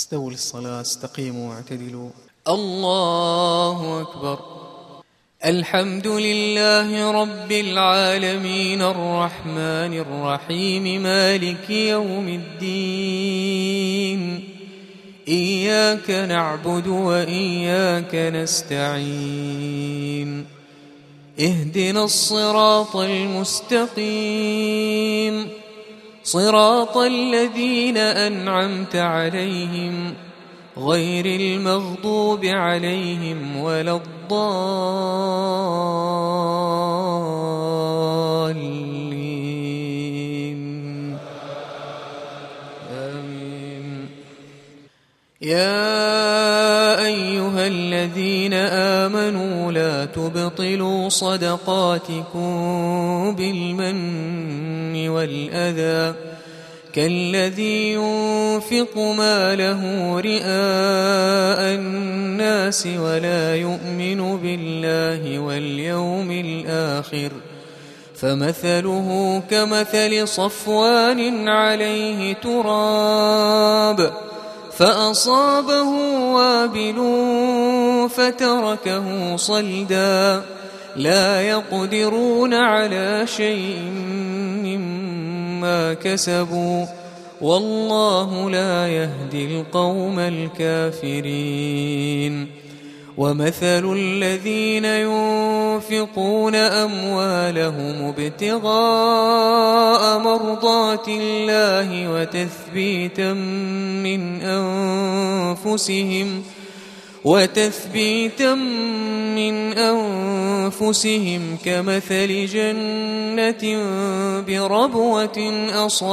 استووا للصلاة، استقيموا واعتدلوا. الله أكبر. الحمد لله رب العالمين الرحمن الرحيم مالك يوم الدين. إياك نعبد وإياك نستعين. اهدنا الصراط المستقيم، صراط الذين أنعمت عليهم غير المغضوب عليهم ولا الضالين. آمين. يا أيها الذين آمنوا لا تبطلوا صدقاتكم بالمن والأذى كالذي ينفق ماله رئاء الناس ولا يؤمن بالله واليوم الآخر، فمثله كمثل صفوان عليه تراب فأصابه وابل فتركه صلدا، لا يقدرون على شيء مما كسبوا، والله لا يهدي القوم الكافرين. ومثل الذين ينفقون أموالهم ابتغاء مرضات الله وتثبيتا من أنفسهم كمثل جنة بربوة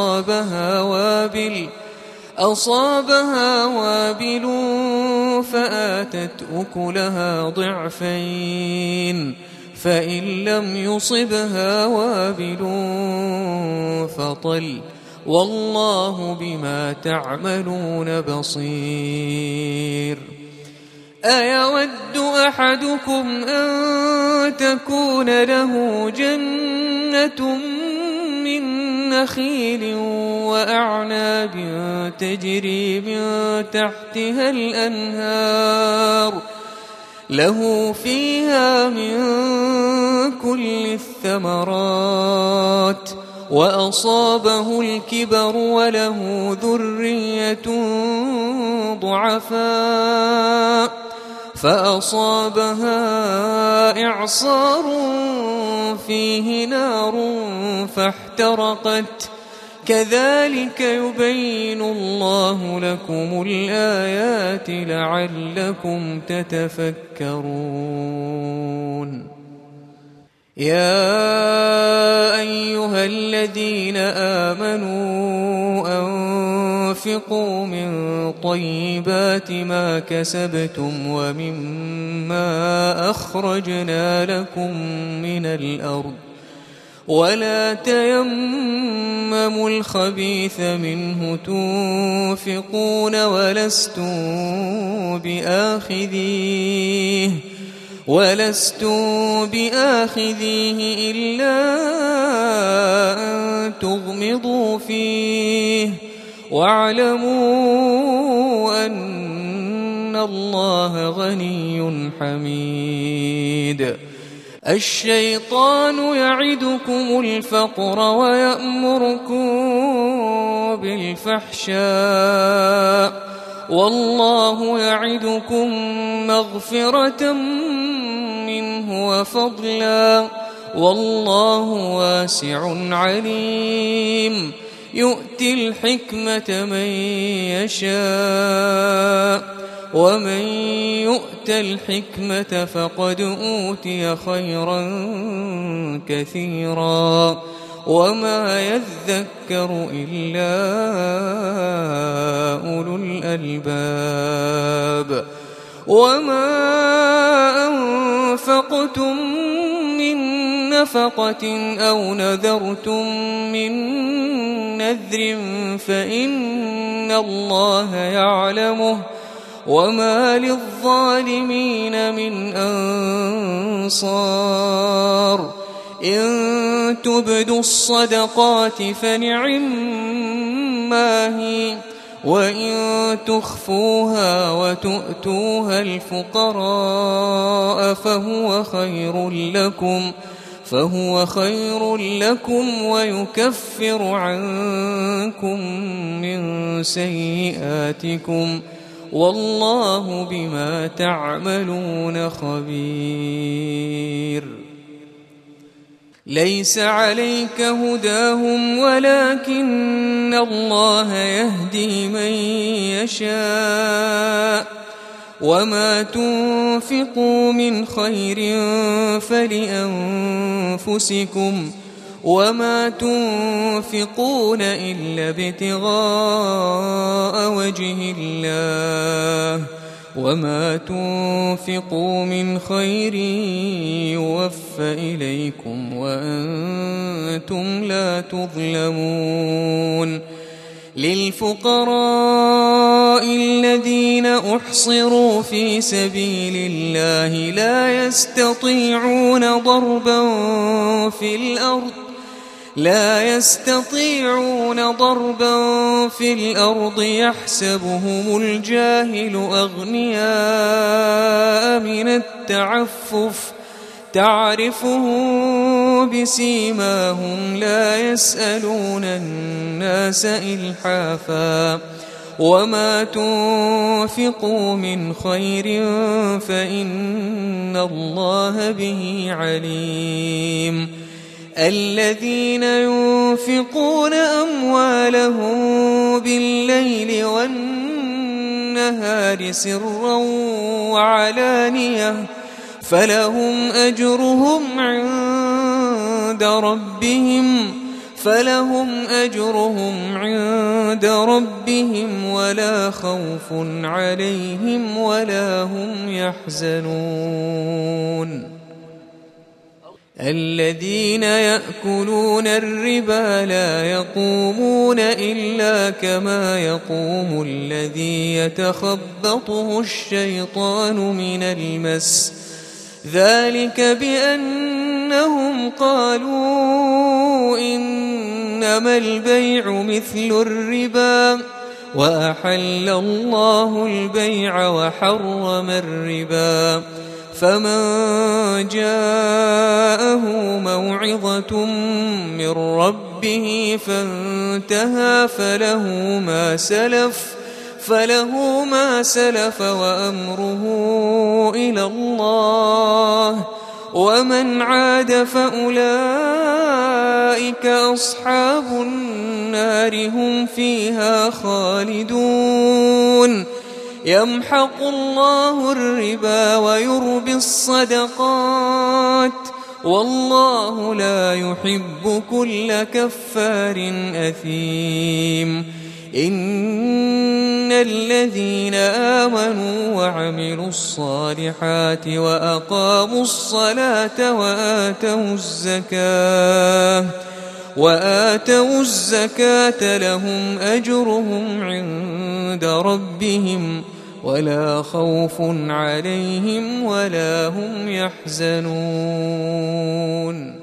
أصابها وابل فآتت أكلها ضعفين، فإن لم يصبها وابل فطل، والله بما تعملون بصير. أيود أحدكم أن تكون له جنة من نخيل وأعناب تجري من تحتها الأنهار له فيها من كل الثمرات وأصابه الكبر وله ذرية ضعفاء فأصابها إعصار فيه نار فاحترقت، كذلك يبين الله لكم الآيات لعلكم تتفكرون. يا أيها الذين آمنوا أنفقوا من طيبات ما كسبتم ومما أخرجنا لكم من الأرض، ولا تيمموا الخبيث منه تنفقون ولستم بآخذيه إلا أن تغمضوا فيه، واعلموا أن الله غني حميد. الشيطان يعدكم الفقر ويأمركم بالفحشاء، والله يعدكم مغفرة منه وفضلا، والله واسع عليم. يؤتي الحكمة من يشاء، ومن يؤت الحكمة فقد أوتي خيرا كثيرا، وما يذكر إلا أولو الألباب. وما أنفقتم من نفقة أو نذرتم من نذر فإن الله يعلمه، وما للظالمين من أنصار. إن تبدوا الصدقات فنعما هي، وإن تخفوها وتؤتوها الفقراء فهو خير لكم ويكفر عنكم من سيئاتكم والله بما تعملون خبير. ليس عليك هداهم ولكن الله يهدي من يشاء وما تنفقوا من خير فلأنفسكم وما تنفقون إلا ابتغاء وجه الله وما تنفقوا من خير يوفى إليكم وأنتم لا تظلمون. للفقراء الذين أحصروا في سبيل الله لا يستطيعون ضربا في الأرض يحسبهم الجاهل أغنياء من التعفف تعرفهم بسيماهم لا يسألون الناس إلحافا وما تنفقوا من خير فإن الله به عليم. الذين ينفقون أموالهم بالليل والنهار سرا وعلانية فلهم أجرهم عند ربهم ولا خوف عليهم ولا هم يحزنون. الذين يأكلون الربا لا يقومون إلا كما يقوم الذي يتخبطه الشيطان من المس ذلك بأنهم قالوا إنما البيع مثل الربا وأحل الله البيع وحرم الربا فمن جاءه موعظة من ربه فانتهى فله ما سلف وأمره إلى الله ومن عاد فأولئك أصحاب النار هم فيها خالدون. يمحق الله الربا ويربي الصدقات والله لا يحب كل كفار أثيم. إن الذين آمنوا وعملوا الصالحات وأقاموا الصلاة وآتوا الزكاة لهم أجرهم عند ربهم ولا خوف عليهم ولا هم يحزنون.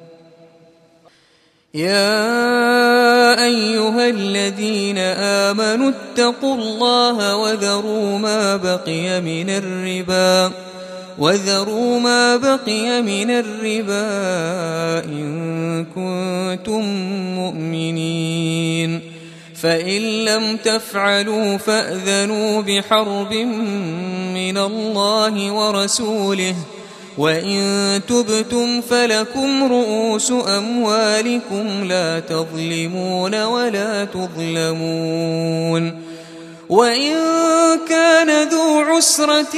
يا أيها الذين آمنوا اتقوا الله وذروا ما بقي من الربا إن كنتم مؤمنين فإن لم تفعلوا فأذنوا بحرب من الله ورسوله وإن تبتم فلكم رؤوس أموالكم لا تظلمون ولا تظلمون. وإن كان ذو عسرة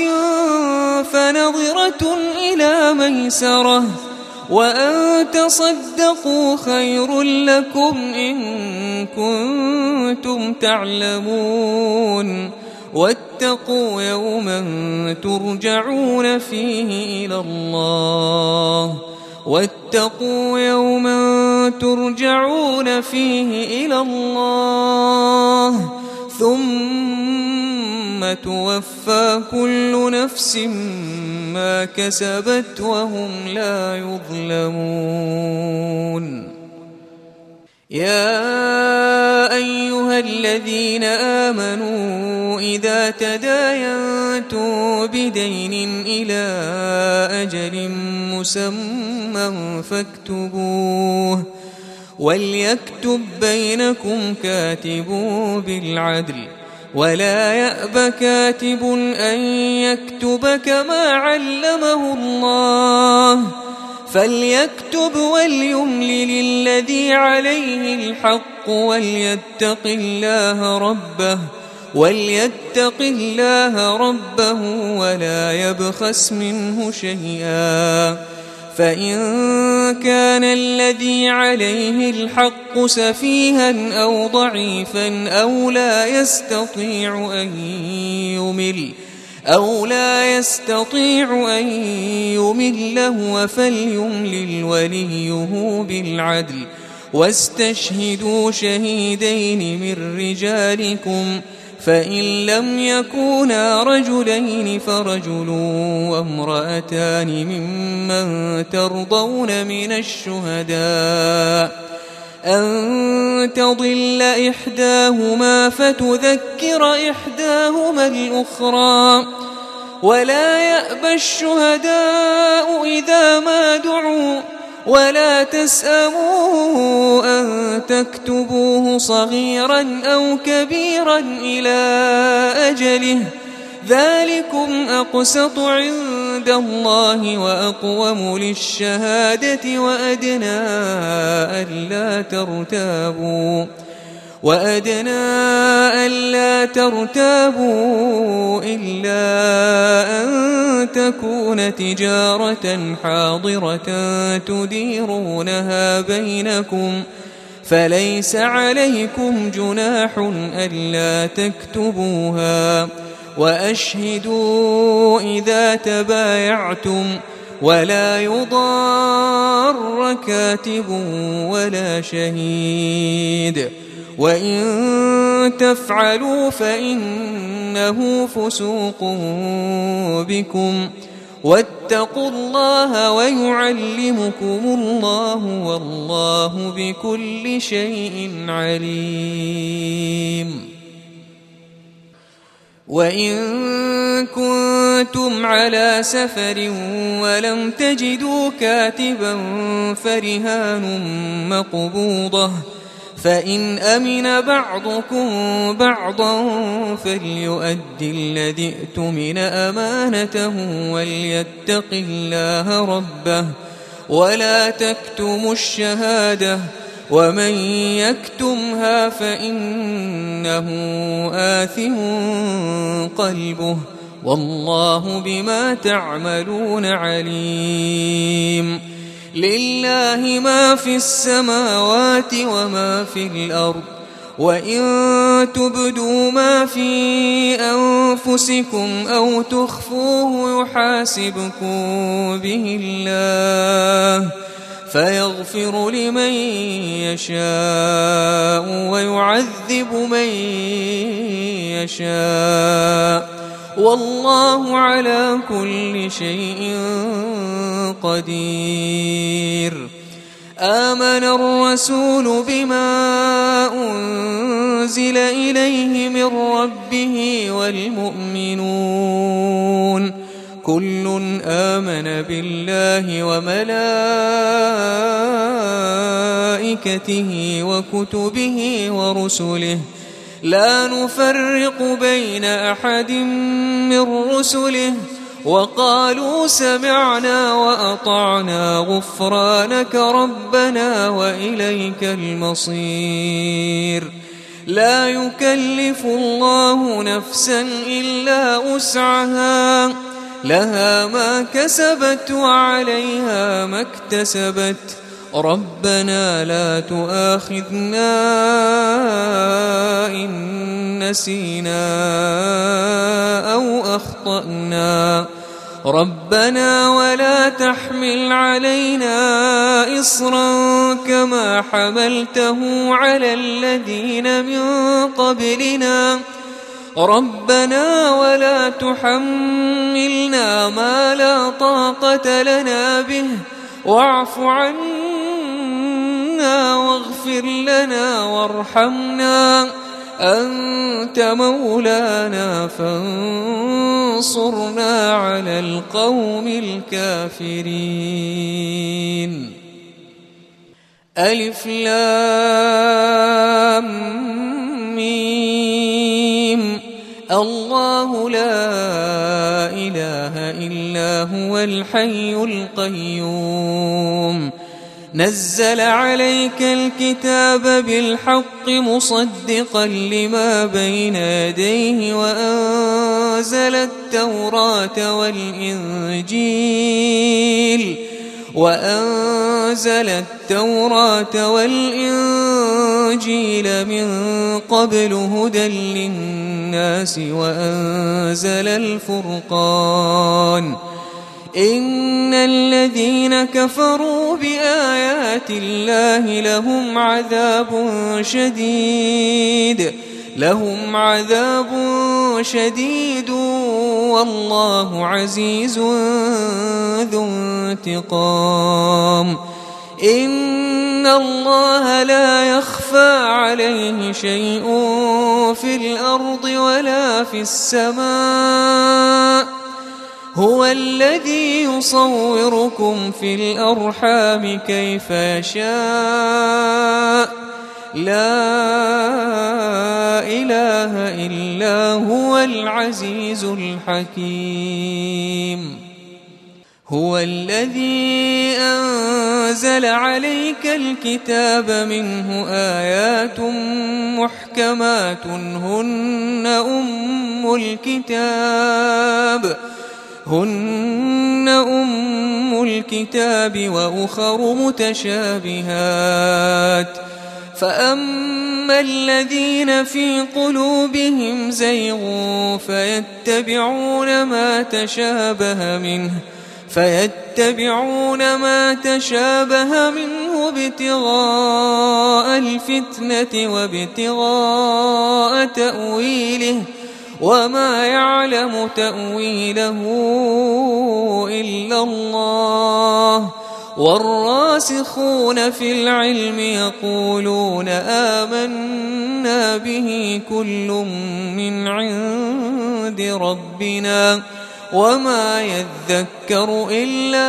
فنظرة إلى ميسرة وأن تصدقوا خير لكم إن كنتم تعلمون. واتقوا يوما ترجعون فيه إلى الله ثم توفى كل نفس ما كسبت وهم لا يظلمون. يا أيها الذين آمنوا إذا تداينتم بدين إلى أجل مسمى فاكتبوه وليكتب بينكم كاتب بالعدل ولا يأب كاتب أن يكتب كما علمه الله فليكتب وليملل الذي عليه الحق وليتق الله ربه ولا يبخس منه شيئا فإن كان الذي عليه الحق سفيها أو ضعيفا أو لا يستطيع أن يمل هو فليملل وليه بالعدل واستشهدوا شهيدين من رجالكم فإن لم يكونا رجلين فرجل وامرأتان ممن ترضون من الشهداء أن تضل إحداهما فتذكر إحداهما الأخرى ولا يأبى الشهداء إذا ما دعوا ولا تسأموا أن تكتبوه صغيرا أو كبيرا إلى أجله ذلكم أقسط عند الله وأقوم للشهادة وأدنى ألا ترتابوا إلا أن تكون تجارة حاضرة تديرونها بينكم فليس عليكم جناح ألا تكتبوها وأشهدوا إذا تبايعتم ولا يضار كاتب ولا شهيد وإن تفعلوا فإنه فسوق بكم واتقوا الله ويعلمكم الله والله بكل شيء عليم وإن كنتم على سفر ولم تجدوا كاتبا فرهان مقبوضة فإن أمن بعضكم بعضا فليؤد الذي ائتمن أمانته وليتق الله ربه ولا تكتموا الشهادة ومن يكتمها فإنه آثم قلبه والله بما تعملون عليم لله ما في السماوات وما في الأرض وإن تبدوا ما في أنفسكم أو تخفوه يحاسبكم به الله فيغفر لمن يشاء ويعذب من يشاء والله على كل شيء قدير آمن الرسول بما أنزل إليه من ربه والمؤمنون كل آمن بالله وملائكته وكتبه ورسله لا نفرق بين أحد من رسله وقالوا سمعنا وأطعنا غفرانك ربنا وإليك المصير لا يكلف الله نفسا إلا وسعها لها ما كسبت وعليها ما اكتسبت ربنا لا تؤاخذنا إن نسينا أو أخطأنا ربنا ولا تحمل علينا إصرا كما حملته على الذين من قبلنا ربنا ولا تحملنا ما لا طاقة لنا به واعف عنا عنا واغفر لنا وارحمنا أنت مولانا فانصرنا على القوم الكافرين. ألف لام ميم. الله لا إله إلا هو الحي القيوم نزل عليك الكتاب بالحق مصدقا لما بين يديه وأنزل التوراة والإنجيل من قبل هدى للناس وأنزل الفرقان إن الذين كفروا بآيات الله لهم عذاب شديد والله عزيز ذو انتقام. إن الله لا يخفى عليه شيء في الأرض ولا في السماء هو الذي يصوركم في الأرحام كيف يشاء لا إله إلا هو العزيز الحكيم. هو الذي أنزل عليك الكتاب منه آيات محكمات هن أم الكتاب وأخر متشابهات فأما الذين في قلوبهم زيغ فيتبعون ما تشابه منه ابتغاء الفتنة وابتغاء تأويله وما يعلم تأويله إلا الله والراسخون في العلم يقولون آمنا به كل من عند ربنا وما يذكر إلا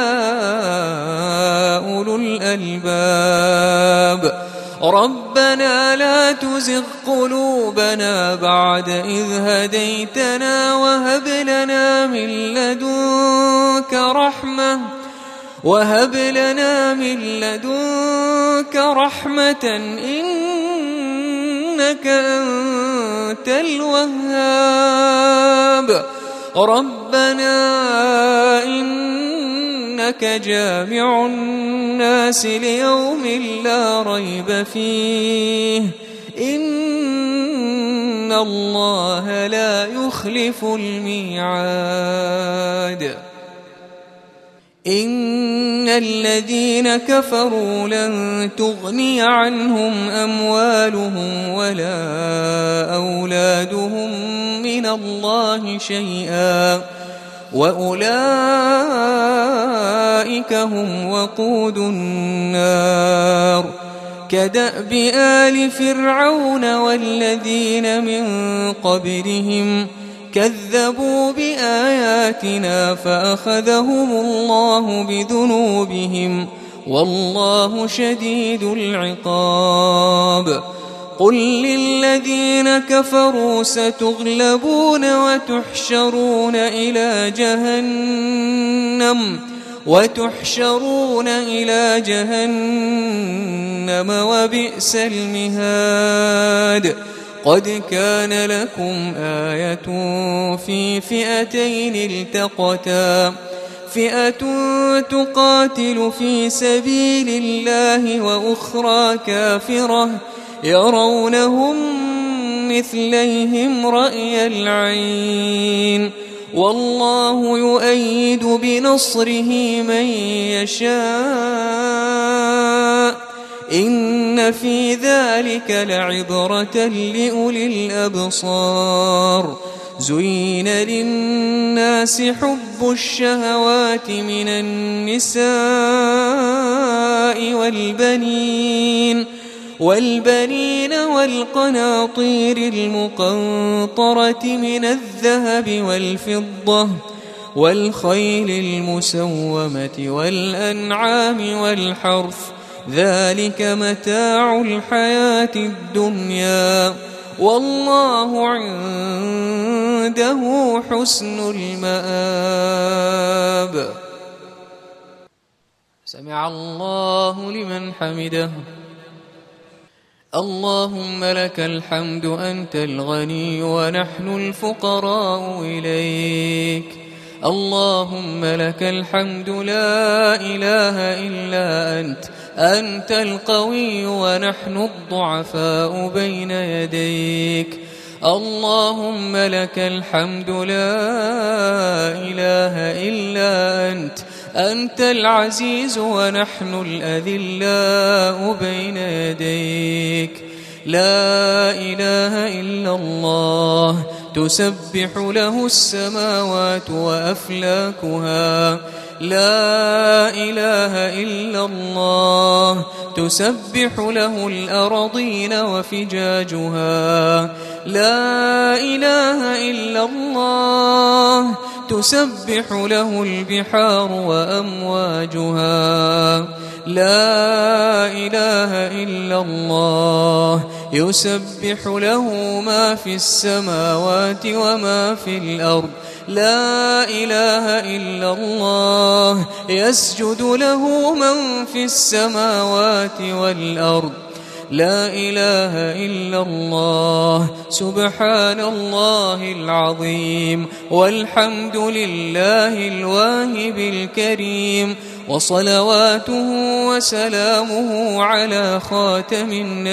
أولو الألباب. ربنا لا تزغ قلوبنا بعد إذ هديتنا وهب لنا من لدنك رحمة إنك أنت الوهاب. ربنا إنك جامع الناس ليوم لا ريب فيه إن الله لا يخلف الميعاد. إن الذين كفروا لن تغني عنهم أموالهم ولا أولادهم من الله شيئا وأولئك هم وقود النار. كدأب آل فرعون والذين من قبلهم كذبوا بآياتنا فأخذهم الله بذنوبهم والله شديد العقاب. قل للذين كفروا ستغلبون وتحشرون إلى جهنم وبئس المهاد. قد كان لكم آية في فئتين التقتا فئة تقاتل في سبيل الله وأخرى كافرة يرونهم مثليهم رأي العين والله يؤيد بنصره من يشاء إن في ذلك لعبرة لأولي الأبصار. زين للناس حب الشهوات من النساء والبنين والقناطير المقنطرة من الذهب والفضة والخيل المسومة والأنعام والحرث ذلك متاع الحياة الدنيا والله عنده حسن المآب. سمع الله لمن حمده. اللهم لك الحمد أنت الغني ونحن الفقراء إليك. اللهم لك الحمد لا إله إلا أنت القوي ونحن الضعفاء بين يديك. اللهم لك الحمد لا إله إلا أنت العزيز ونحن الأذلاء بين يديك. لا إله إلا الله تسبح له السماوات وأفلاكها. لا إله إلا الله تسبح له الأراضين وفجاجها. لا إله إلا الله تسبح له البحار وأمواجها. لا إله إلا الله يسبح له ما في السماوات وما في الأرض. لا إله إلا الله يسجد له من في السماوات والأرض. لا إله إلا الله سبحان الله العظيم والحمد لله الواهب الكريم وصلواته وسلامه على خاتم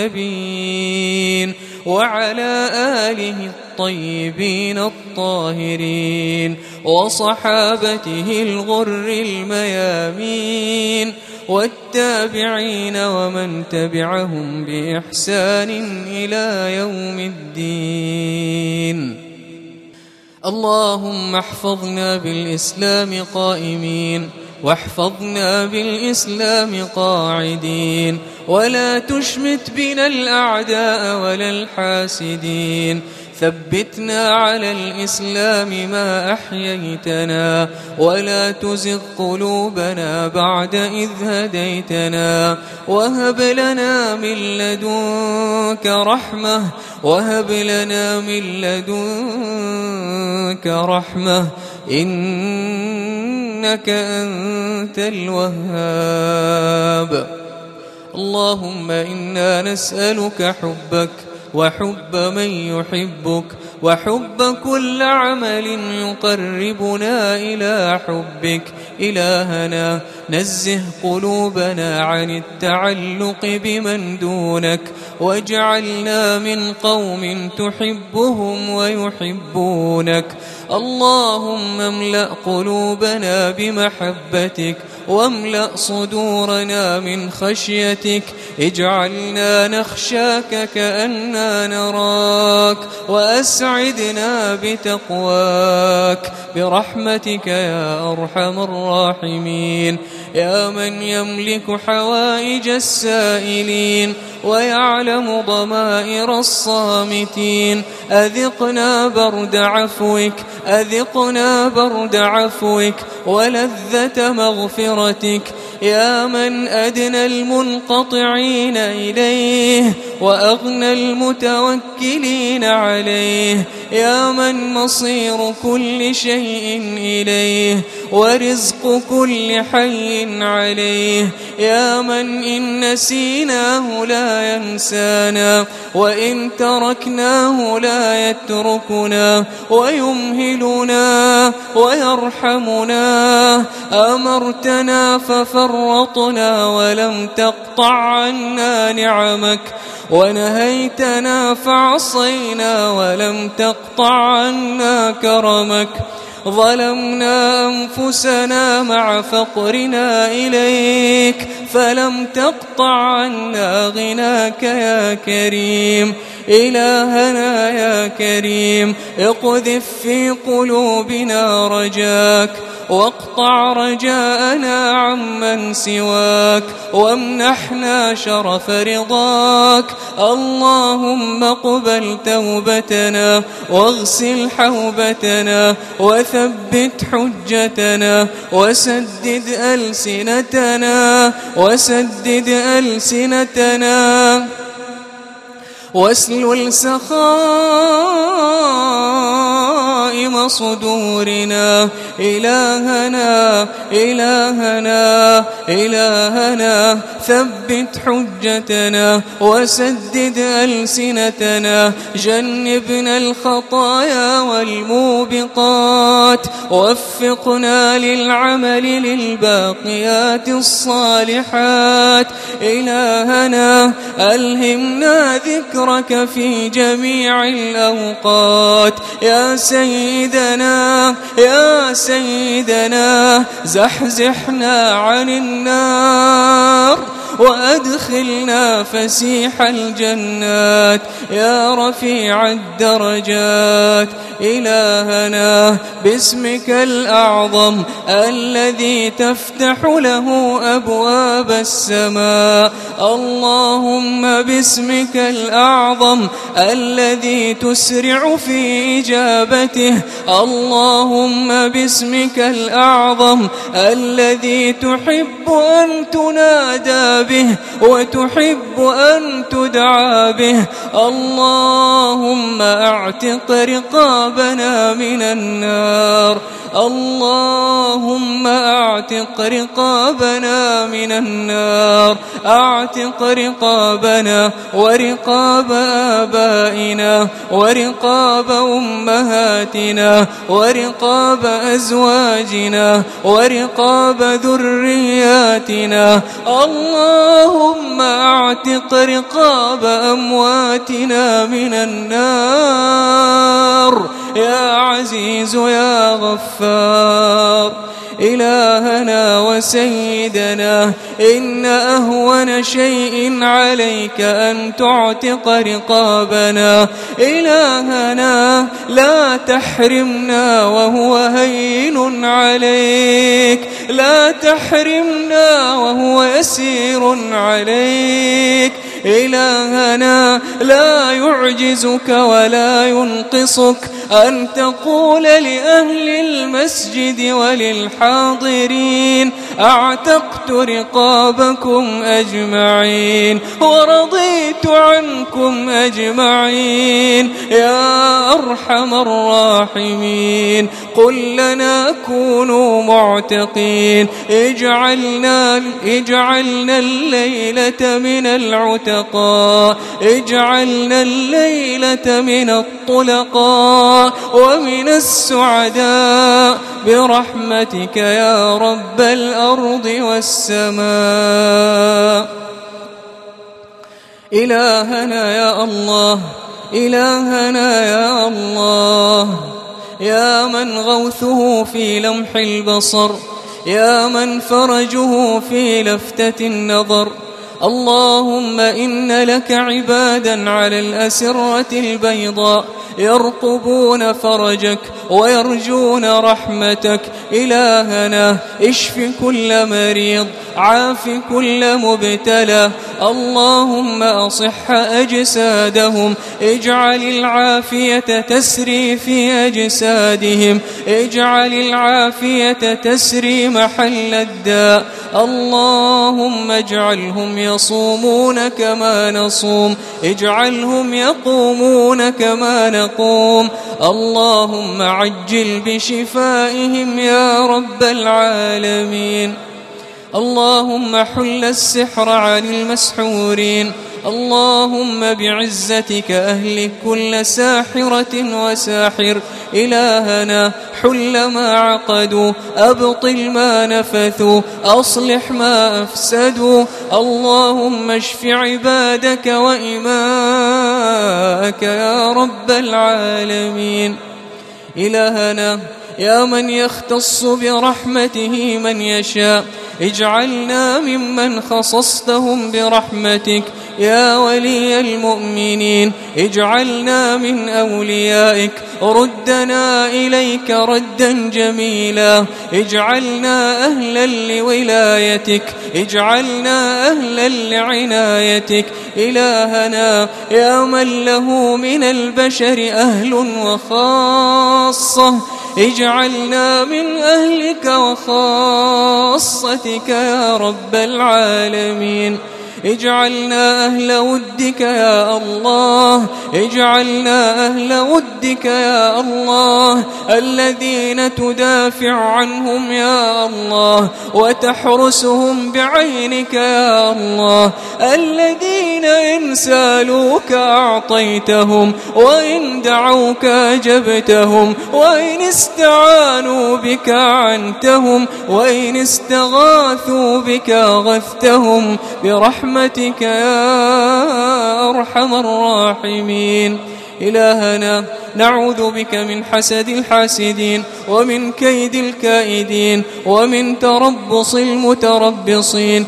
النبيين وعلى آله الطيبين الطاهرين وصحابته الغر الميامين والتابعين ومن تبعهم بإحسان إلى يوم الدين. اللهم احفظنا بالإسلام قائمين واحفظنا بالإسلام قاعدين ولا تشمت بنا الأعداء ولا الحاسدين. ثبتنا على الإسلام ما أحييتنا ولا تزغ قلوبنا بعد إذ هديتنا وهب لنا من لدنك رحمة إنك أنت الوهاب. اللهم إنا نسألك حبك وحب من يحبك وحب كل عمل يقربنا إلى حبك. إلهنا نزه قلوبنا عن التعلق بمن دونك واجعلنا من قوم تحبهم ويحبونك. اللهم املأ قلوبنا بمحبتك واملأ صدورنا من خشيتك. اجعلنا نخشاك كأننا نراك وأسعدنا بتقواك برحمتك يا أرحم الراحمين. يا من يملك حوائج السائلين ويعلم ضمائر الصامتين أذقنا برد عفوك ولذة مغفرتك. يا من أدنى المنقطعين إليه وأغنى المتوكلين عليه. يا من مصير كل شيء إليه ورزق كل حي عليه. يا من إن نسيناه لا ينسانا وإن تركناه لا يتركنا ويمهلنا ويرحمنا. أمرتنا ففرطنا ولم تقطع عنا نعمك ونهيتنا فعصينا ولم تقطع عنا كرمك. ظلمنا أنفسنا مع فقرنا إليك فلم تقطع عنا غناك يا كريم. إلهنا يا كريم اقذف في قلوبنا رجاك واقطع رجاءنا عمن سواك وامنحنا شرف رضاك. اللهم اقبل توبتنا واغسل حوبتنا وثبت حجتنا وسدد ألسنتنا واسلل سخائم صدورنا. إلهنا ثبت حجتنا وسدد ألسنتنا. جنبنا الخطايا والموبقات ووفقنا للعمل للباقيات الصالحات. إلهنا ألهمنا ذكرك في جميع الأوقات. يا سيدنا زحزحنا عن النار وأدخلنا فسيح الجنات يا رفيع الدرجات. إلهنا باسمك الأعظم الذي تفتح له أبواب السماء. اللهم باسمك الأعظم الذي تسرع في إجابته. اللهم باسمك الأعظم الذي تحب أن تنادى به وتحب أن تدعى به. اللهم اعتق رقابنا من النار. اللهم اعتق رقابنا من النار. اعتق رقابنا ورقاب آبائنا ورقاب أمهاتنا ورقاب أزواجنا ورقاب ذرياتنا. اللهم اعتق رقاب أمواتنا من النار يا عزيز يا غفار. إلهنا وسيدنا إن أهون شيء عليك أن تعتق رقابنا. إلهنا لا تحرمنا وهو هين عليك، لا تحرمنا وهو يسير عليك. إلهنا لا يعجزك ولا ينقصك أن تقول لأهل المسجد وللحاضرين أعتقت رقابكم أجمعين ورضيت عنكم أجمعين يا أرحم الراحمين. قل لنا كونوا معتقين، اجعلنا الليلة من العتقاء، اجعلنا الليلة من الطلقاء ومن السعداء برحمتك يا رب الأرض والسماء. إلهنا يا الله، إلهنا يا الله، يا من غوثه في لمح البصر، يا من فرجه في لفتة النظر. اللهم إن لك عبادا على الأسرة البيضاء يرقبون فرجك ويرجون رحمتك. إلهنا اشف كل مريض، عاف كل مبتلى. اللهم أصح أجسادهم، اجعل العافية تسري في أجسادهم، اجعل العافية تسري محل الداء. اللهم اجعلهم يصومون كما نصوم، اجعلهم يقومون كما نقوم. اللهم عجل بشفائهم يا رب العالمين. اللهم حل السحر عن المسحورين. اللهم بعزتك أهلك كل ساحرة وساحر. إلهنا حل ما عقدوا، أبطل ما نفثوا، أصلح ما أفسدوا. اللهم اشف عبادك وإماءك يا رب العالمين. إلهنا يا من يختص برحمته من يشاء، اجعلنا ممن خصصتهم برحمتك. يا ولي المؤمنين اجعلنا من أوليائك ردنا إليك ردا جميلا اجعلنا أهلا لولايتك اجعلنا أهلا لعنايتك إلهنا يا من له من البشر أهل وخاصة اجعلنا من أهلك وخاصتك يا رب العالمين اجعلنا أهل ودك يا الله اجعلنا أهل ودك يا الله الذين تدافع عنهم يا الله وتحرسهم بعينك يا الله الذين إن سالوك أعطيتهم وإن دعوك أجبتهم وإن استعانوا بك عنتهم وإن استغاثوا بك أغثتهم برحمتك يا أرحم الراحمين إلهنا نعوذ بك من حسد الحاسدين ومن كيد الكائدين ومن تربص المتربصين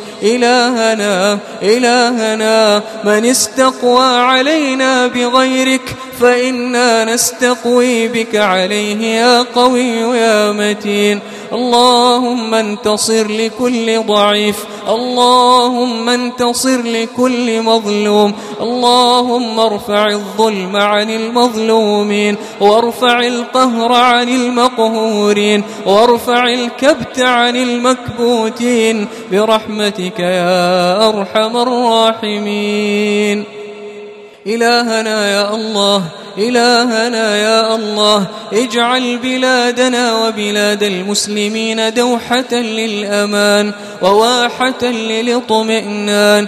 إلهنا من استقوى علينا بغيرك فإنا نستقوي بك عليه يا قوي يا متين اللهم انتصر لكل ضعيف اللهم انتصر لكل مظلوم اللهم ارفع الظلم عن المظلومين وارفع القهر عن المقهورين وارفع الكبت عن المكبوتين برحمتك يا أرحم الراحمين إلهنا يا الله إلهنا يا الله اجعل بلادنا وبلاد المسلمين دوحة للأمان وواحة للاطمئنان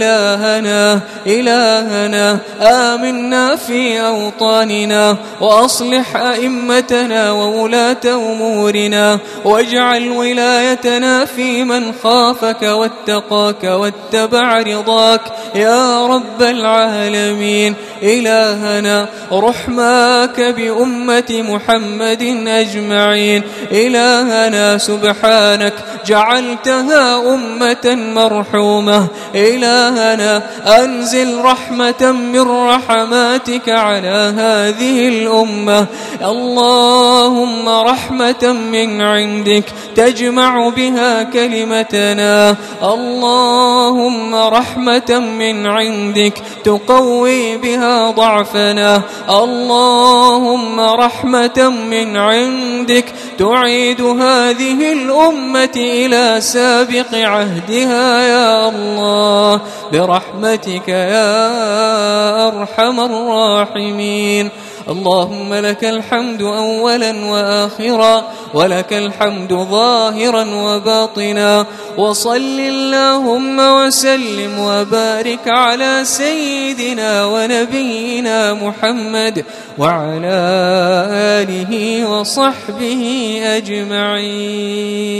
إلهنا آمنا في أوطاننا وأصلح أئمتنا وولاة أمورنا واجعل ولايتنا في من خافك واتقاك واتبع رضاك يا رب العالمين إلهنا رحماك بأمة محمد أجمعين إلهنا سبحانك جعلتها أمة مرحومة إلهنا أنزل رحمة من رحماتك على هذه الأمة اللهم رحمة من عندك تجمع بها كلمتنا اللهم رحمة من عندك تقوي بها ضعفنا اللهم رحمة من عندك تعيد هذه الأمة إلى سابق عهدها يا الله برحمتك يا أرحم الراحمين اللهم لك الحمد أولا وآخرا ولك الحمد ظاهرا وباطنا وصل اللهم وسلم وبارك على سيدنا ونبينا محمد وعلى آله وصحبه أجمعين.